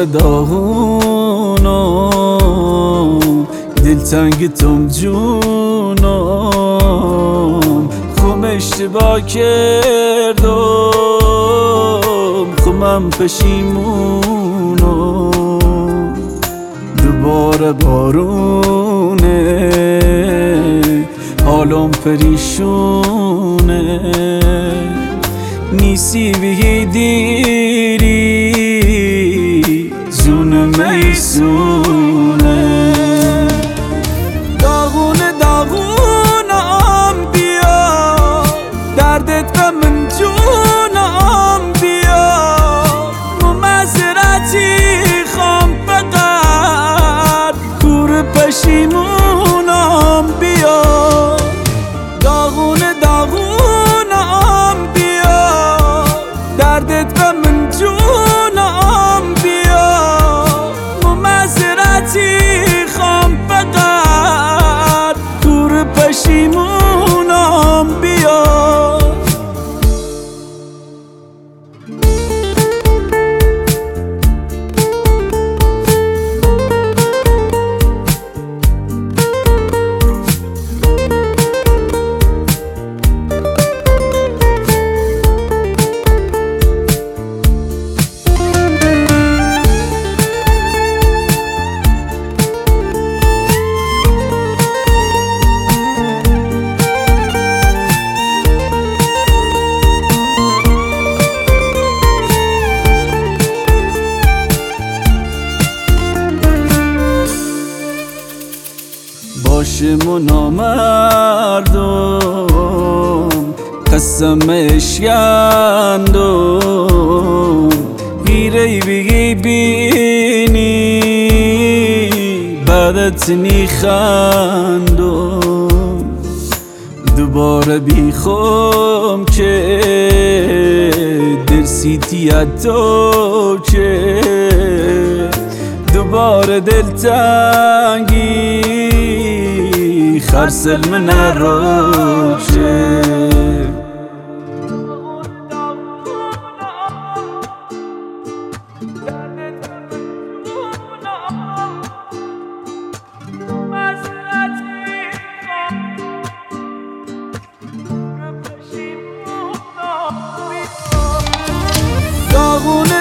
دوباره داغونم، دلتنگ تم جونم، خوم اشتباه کردم، خومم پشیمونم. دوباره بارونه، حالم پریشونه، نیستی بگی دیری جونم میسونه. داغونه داغونم بیا، دردت به من جونم بیا، ممزرتی خوام فقط کور پشیمونم بیا. داغونه داغونم بیا، دردت به من جونم بیا، ممزرتی خوام فقط کور پشیمونم بیا. باشم و نامردم، قسم اشکندم، غیره بگی بینی بعدت نیخندم. دوباره بیخوام که درسیتی تو که دوباره دلتنگی خرسل من روشه. داغونه